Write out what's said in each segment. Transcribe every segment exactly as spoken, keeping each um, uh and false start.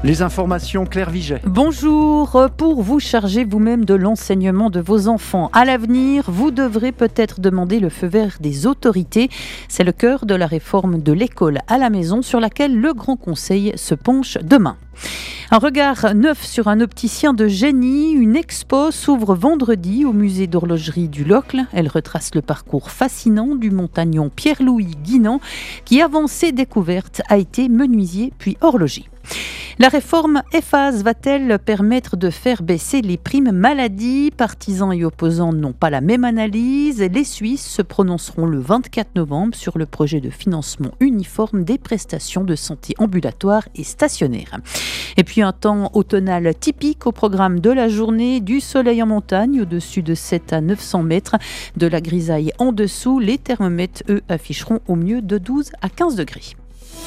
Les informations, Claire Viget. Bonjour, pour vous charger vous-même de l'enseignement de vos enfants à l'avenir, vous devrez peut-être demander le feu vert des autorités. C'est le cœur de la réforme de l'école à la maison sur laquelle le Grand Conseil se penche demain. Un regard neuf sur un opticien de génie. Une expo s'ouvre vendredi au musée d'horlogerie du Locle. Elle retrace le parcours fascinant du montagnon Pierre-Louis Guinan qui, avant ses découvertes, a été menuisier puis horloger. La réforme F A S va-t-elle permettre de faire baisser les primes maladie ? Partisans et opposants n'ont pas la même analyse. Les Suisses se prononceront le vingt-quatre novembre sur le projet de financement uniforme des prestations de santé ambulatoires et stationnaires. Et puis un temps automnal typique au programme de la journée, du soleil en montagne au-dessus de sept à neuf cents mètres, de la grisaille en dessous. Les thermomètres, eux, afficheront au mieux de douze à quinze degrés.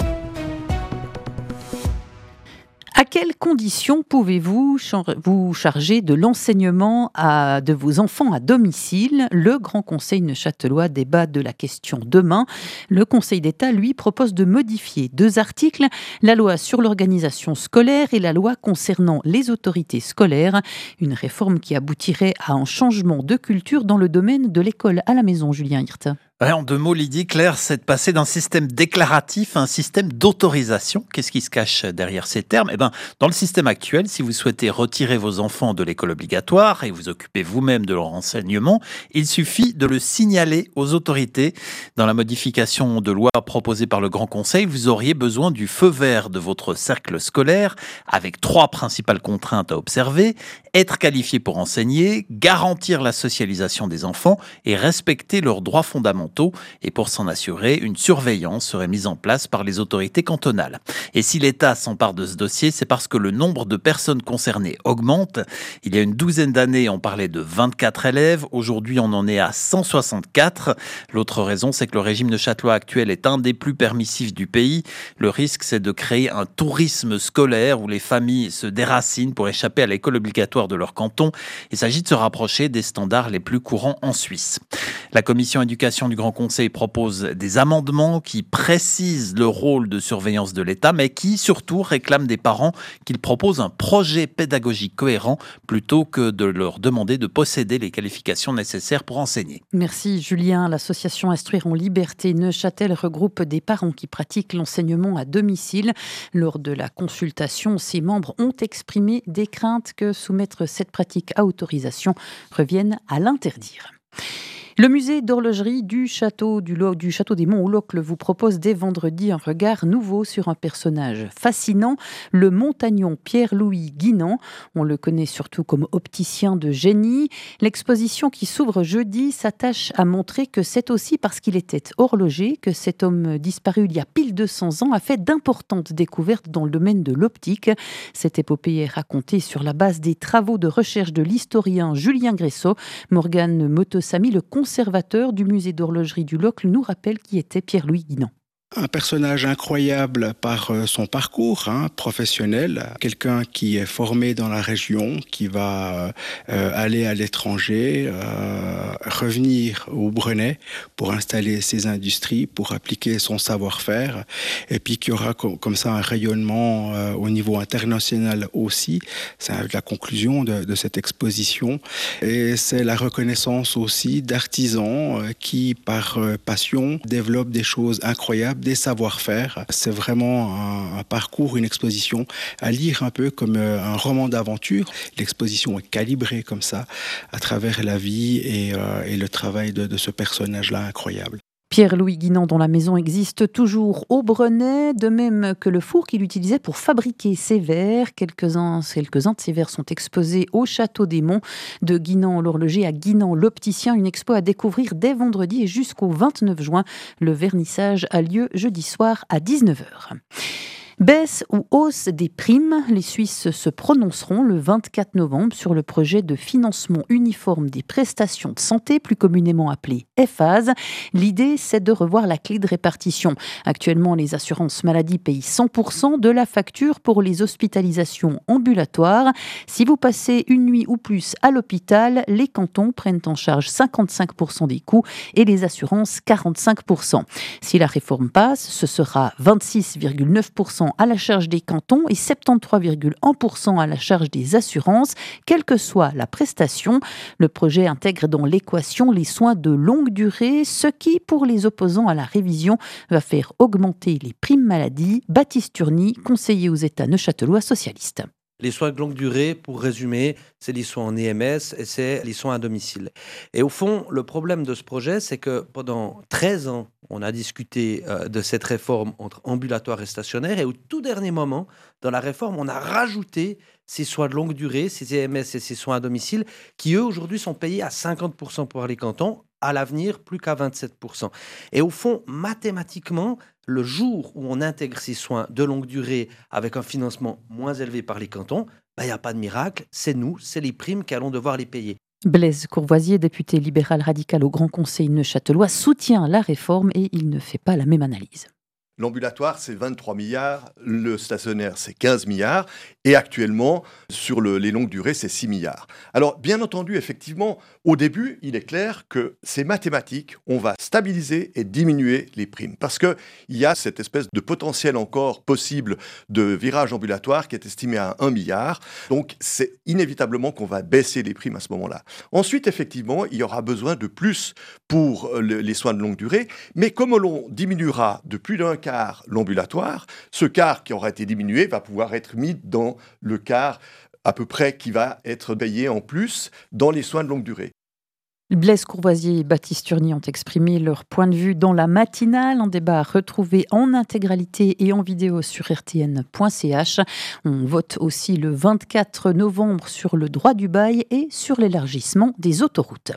À quelles conditions pouvez-vous char- vous charger de l'enseignement à, de vos enfants à domicile ? Le Grand Conseil neuchâtelois débat de la question demain. Le Conseil d'État, lui, propose de modifier deux articles, la loi sur l'organisation scolaire et la loi concernant les autorités scolaires. Une réforme qui aboutirait à un changement de culture dans le domaine de l'école à la maison, Julien Hirt. Ouais, en deux mots, Lydie, Claire, c'est de passer d'un système déclaratif à un système d'autorisation. Qu'est-ce qui se cache derrière ces termes ? Eh ben, dans le système actuel, si vous souhaitez retirer vos enfants de l'école obligatoire et vous occuper vous-même de leur enseignement, il suffit de le signaler aux autorités. Dans la modification de loi proposée par le Grand Conseil, vous auriez besoin du feu vert de votre cercle scolaire avec trois principales contraintes à observer: être qualifié pour enseigner, garantir la socialisation des enfants et respecter leurs droits fondamentaux. Et pour s'en assurer, une surveillance serait mise en place par les autorités cantonales. Et si l'État s'empare de ce dossier, c'est parce que le nombre de personnes concernées augmente. Il y a une douzaine d'années, on parlait de vingt-quatre élèves. Aujourd'hui, on en est à cent soixante-quatre. L'autre raison, c'est que le régime neuchâtelois actuel est un des plus permissifs du pays. Le risque, c'est de créer un tourisme scolaire où les familles se déracinent pour échapper à l'école obligatoire de leur canton. Il s'agit de se rapprocher des standards les plus courants en Suisse. La commission éducation du Grand Conseil propose des amendements qui précisent le rôle de surveillance de l'État, mais qui surtout réclament des parents qu'ils proposent un projet pédagogique cohérent plutôt que de leur demander de posséder les qualifications nécessaires pour enseigner. Merci Julien. L'association Instruire en Liberté Neuchâtel regroupe des parents qui pratiquent l'enseignement à domicile. Lors de la consultation, ses membres ont exprimé des craintes que soumettre cette pratique à autorisation revienne à l'interdire. Le musée d'horlogerie du château, du, Lo- du château des Monts au Locle vous propose dès vendredi un regard nouveau sur un personnage fascinant, le montagnon Pierre-Louis Guinan. On le connaît surtout comme opticien de génie. L'exposition qui s'ouvre jeudi s'attache à montrer que c'est aussi parce qu'il était horloger que cet homme disparu il y a pile deux cents ans a fait d'importantes découvertes dans le domaine de l'optique. Cette épopée est racontée sur la base des travaux de recherche de l'historien Julien Gressot. Morgane Motosamy, le conservateur du musée d'horlogerie du Locle, nous rappelle qui était Pierre-Louis Guinan. Un personnage incroyable par son parcours hein, professionnel, quelqu'un qui est formé dans la région, qui va euh, aller à l'étranger, euh, revenir au Brenay pour installer ses industries, pour appliquer son savoir-faire, et puis qui aura co- comme ça un rayonnement euh, au niveau international aussi. C'est la conclusion de, de cette exposition, et c'est la reconnaissance aussi d'artisans euh, qui, par euh, passion, développent des choses incroyables, des savoir-faire. C'est vraiment un, un parcours, une exposition à lire un peu comme un roman d'aventure. L'exposition est calibrée comme ça à travers la vie et, euh, et le travail de, de ce personnage-là incroyable. Pierre-Louis Guinan, dont la maison existe toujours au Brenay, de même que le four qu'il utilisait pour fabriquer ses verres. Quelques-uns, quelques-uns de ses verres sont exposés au Château des Monts, de Guinan l'horloger à Guinan l'opticien. Une expo à découvrir dès vendredi et jusqu'au vingt-neuf juin. Le vernissage a lieu jeudi soir à dix-neuf heures. Baisse ou hausse des primes, les Suisses se prononceront le vingt-quatre novembre sur le projet de financement uniforme des prestations de santé, plus communément appelé F A S. L'idée, c'est de revoir la clé de répartition. Actuellement, les assurances maladie payent cent pour cent de la facture pour les hospitalisations ambulatoires. Si vous passez une nuit ou plus à l'hôpital, les cantons prennent en charge cinquante-cinq pour cent des coûts et les assurances quarante-cinq pour cent. Si la réforme passe, ce sera vingt-six virgule neuf pour cent cent à la charge des cantons et soixante-treize virgule un pour cent à la charge des assurances, quelle que soit la prestation. Le projet intègre dans l'équation les soins de longue durée, ce qui, pour les opposants à la révision, va faire augmenter les primes maladie. Baptiste Turny, conseiller aux États neuchâtelois socialiste. Les soins de longue durée, pour résumer, c'est les soins en E M S et c'est les soins à domicile. Et au fond, le problème de ce projet, c'est que pendant treize ans, on a discuté euh, de cette réforme entre ambulatoire et stationnaire. Et au tout dernier moment, dans la réforme, on a rajouté ces soins de longue durée, ces E M S et ces soins à domicile, qui eux, aujourd'hui, sont payés à cinquante pour cent pour les cantons, à l'avenir, plus qu'à vingt-sept pour cent. Et au fond, mathématiquement, le jour où on intègre ces soins de longue durée avec un financement moins élevé par les cantons, il n'y a pas de miracle, c'est nous, c'est les primes qui allons devoir les payer. Blaise Courvoisier, député libéral radical au Grand Conseil neuchâtelois, soutient la réforme et il ne fait pas la même analyse. L'ambulatoire, c'est vingt-trois milliards, le stationnaire, c'est quinze milliards, et actuellement, sur le, les longues durées, c'est six milliards. Alors, bien entendu, effectivement, au début, il est clair que c'est mathématique, on va stabiliser et diminuer les primes, parce qu'il y a cette espèce de potentiel encore possible de virage ambulatoire qui est estimé à un milliard, donc c'est inévitablement qu'on va baisser les primes à ce moment-là. Ensuite, effectivement, il y aura besoin de plus pour le, les soins de longue durée, mais comme l'on diminuera de plus d'un quart l'ambulatoire, ce quart qui aura été diminué va pouvoir être mis dans le quart à peu près qui va être payé en plus dans les soins de longue durée. Blaise Courvoisier et Baptiste Turny ont exprimé leur point de vue dans la matinale, un débat retrouvé en intégralité et en vidéo sur r t n point c h. On vote aussi le vingt-quatre novembre sur le droit du bail et sur l'élargissement des autoroutes.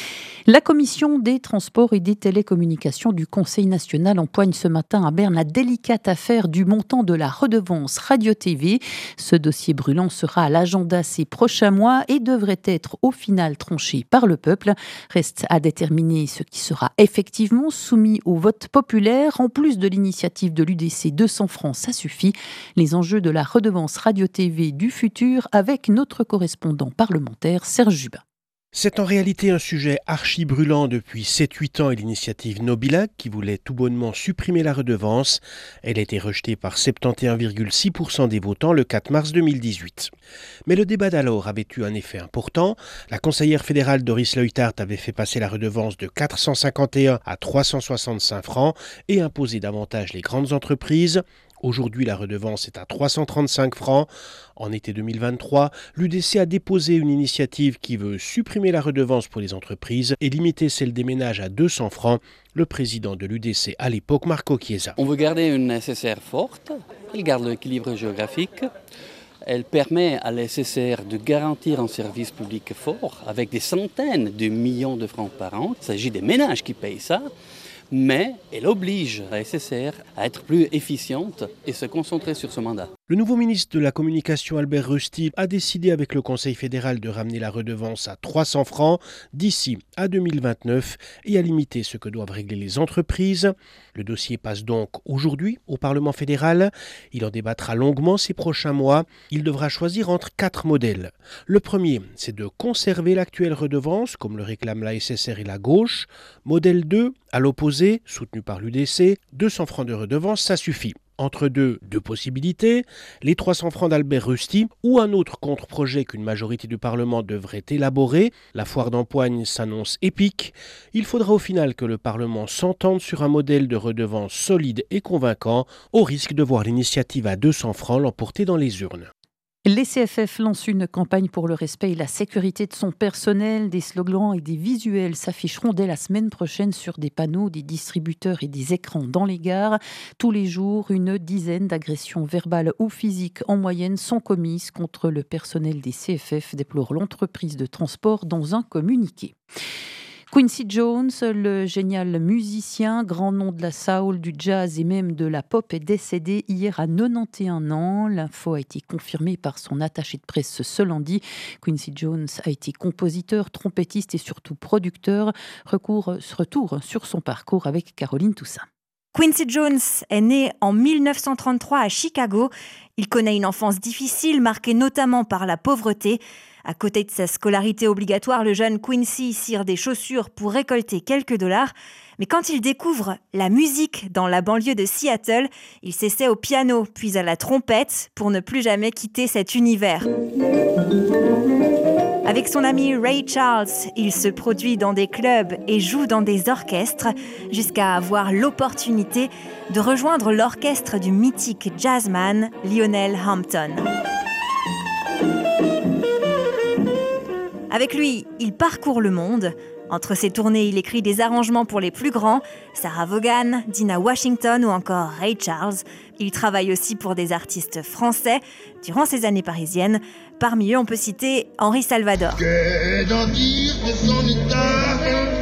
La Commission des Transports et des Télécommunications du Conseil national empoigne ce matin à Berne la délicate affaire du montant de la redevance radio-T V. Ce dossier brûlant sera à l'agenda ces prochains mois et devrait être au final tranché par le peuple. Reste à déterminer ce qui sera effectivement soumis au vote populaire. En plus de l'initiative de l'U D C deux cents francs, ça suffit. Les enjeux de la redevance radio-T V du futur avec notre correspondant parlementaire Serge Jubin. C'est en réalité un sujet archi-brûlant depuis sept huit ans et l'initiative Nobilac qui voulait tout bonnement supprimer la redevance. Elle a été rejetée par soixante et onze virgule six pour cent des votants le quatre mars deux mille dix-huit. Mais le débat d'alors avait eu un effet important. La conseillère fédérale Doris Leuthard avait fait passer la redevance de quatre cent cinquante et un à trois cent soixante-cinq francs et imposé davantage les grandes entreprises. Aujourd'hui, la redevance est à trois cent trente-cinq francs. En été deux mille vingt-trois, l'U D C a déposé une initiative qui veut supprimer la redevance pour les entreprises et limiter celle des ménages à deux cents francs. Le président de l'U D C à l'époque, Marco Chiesa. On veut garder une S S R forte, elle garde l'équilibre géographique, elle permet à la S S R de garantir un service public fort avec des centaines de millions de francs par an. Il s'agit des ménages qui payent ça. Mais elle oblige la S S R à être plus efficiente et se concentrer sur ce mandat. Le nouveau ministre de la Communication, Albert Rusty, a décidé avec le Conseil fédéral de ramener la redevance à trois cents francs d'ici à deux mille vingt-neuf et à limiter ce que doivent régler les entreprises. Le dossier passe donc aujourd'hui au Parlement fédéral. Il en débattra longuement ces prochains mois. Il devra choisir entre quatre modèles. Le premier, c'est de conserver l'actuelle redevance, comme le réclament la S S R et la gauche. Modèle deux, à l'opposé, soutenu par l'U D C, deux cents francs de redevance, ça suffit. Entre deux, deux possibilités, les trois cents francs d'Albert Rusty ou un autre contre-projet qu'une majorité du Parlement devrait élaborer. La foire d'empoigne s'annonce épique. Il faudra au final que le Parlement s'entende sur un modèle de redevance solide et convaincant, au risque de voir l'initiative à deux cents francs l'emporter dans les urnes. Les C F F lancent une campagne pour le respect et la sécurité de son personnel. Des slogans et des visuels s'afficheront dès la semaine prochaine sur des panneaux, des distributeurs et des écrans dans les gares. Tous les jours, une dizaine d'agressions verbales ou physiques en moyenne sont commises contre le personnel des C F F, déplore l'entreprise de transport dans un communiqué. Quincy Jones, le génial musicien, grand nom de la soul, du jazz et même de la pop, est décédé hier à quatre-vingt-onze ans. L'info a été confirmée par son attaché de presse ce lundi. Quincy Jones a été compositeur, trompettiste et surtout producteur. Recours, retour sur son parcours avec Caroline Toussaint. Quincy Jones est né en mille neuf cent trente-trois à Chicago. Il connaît une enfance difficile, marquée notamment par la pauvreté. À côté de sa scolarité obligatoire, le jeune Quincy cire des chaussures pour récolter quelques dollars. Mais quand il découvre la musique dans la banlieue de Seattle, il s'essaie au piano, puis à la trompette, pour ne plus jamais quitter cet univers. Avec son ami Ray Charles, il se produit dans des clubs et joue dans des orchestres, jusqu'à avoir l'opportunité de rejoindre l'orchestre du mythique jazzman Lionel Hampton. Avec lui, il parcourt le monde. Entre ses tournées, il écrit des arrangements pour les plus grands, Sarah Vaughan, Dinah Washington ou encore Ray Charles. Il travaille aussi pour des artistes français durant ses années parisiennes. Parmi eux, on peut citer Henri Salvador. Que d'en dire de son état,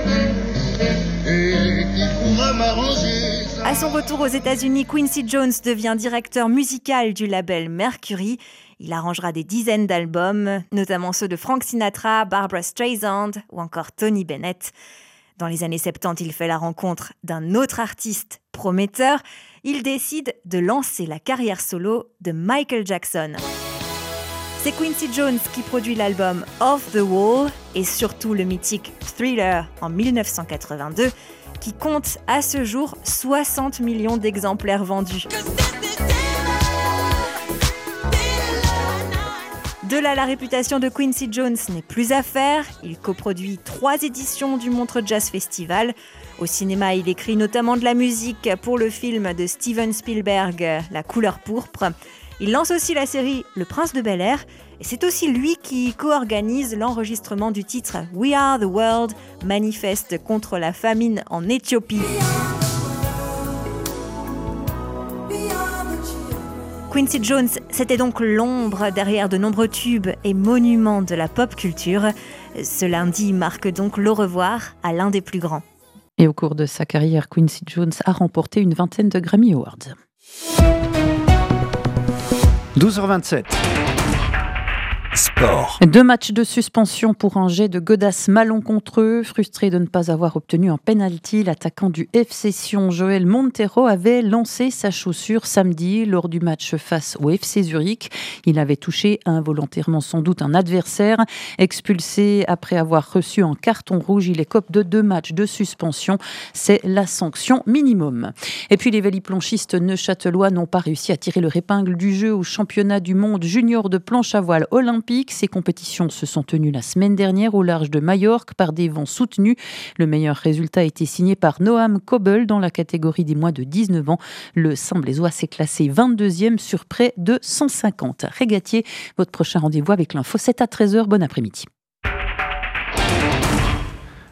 et qui pourra m'arranger ça. À son retour aux États-Unis, Quincy Jones devient directeur musical du label Mercury. Il arrangera des dizaines d'albums, notamment ceux de Frank Sinatra, Barbra Streisand ou encore Tony Bennett. Dans les années soixante-dix, il fait la rencontre d'un autre artiste prometteur. Il décide de lancer la carrière solo de Michael Jackson. C'est Quincy Jones qui produit l'album Off the Wall et surtout le mythique Thriller en dix-neuf cent quatre-vingt-deux qui compte à ce jour soixante millions d'exemplaires vendus. De là, la réputation de Quincy Jones n'est plus à faire. Il coproduit trois éditions du Montreux Jazz Festival. Au cinéma, il écrit notamment de la musique pour le film de Steven Spielberg, La couleur pourpre. Il lance aussi la série Le Prince de Bel-Air. Et c'est aussi lui qui co-organise l'enregistrement du titre We Are the World, manifeste contre la famine en Éthiopie. Quincy Jones, c'était donc l'ombre derrière de nombreux tubes et monuments de la pop culture. Ce lundi marque donc l'au revoir à l'un des plus grands. Et au cours de sa carrière, Quincy Jones a remporté une vingtaine de Grammy Awards. douze heures vingt-sept. Sport. Deux matchs de suspension pour un jet de godasses malencontreux. Frustré de ne pas avoir obtenu un penalty, l'attaquant du F C Sion, Joël Montero, avait lancé sa chaussure samedi lors du match face au F C Zurich. Il avait touché involontairement sans doute un adversaire. Expulsé après avoir reçu un carton rouge, il écope de deux matchs de suspension. C'est la sanction minimum. Et puis les véliplanchistes neuchâtelois n'ont pas réussi à tirer leur épingle du jeu au championnat du monde junior de planche à voile olympique. Ces compétitions se sont tenues la semaine dernière au large de Majorque par des vents soutenus. Le meilleur résultat a été signé par Noam Kobel dans la catégorie des moins de dix-neuf ans. Le Saint-Blaisois s'est classé vingt-deuxième sur près de cent cinquante régatiers. Votre prochain rendez-vous avec l'info, c'est à treize heures. Bon après-midi.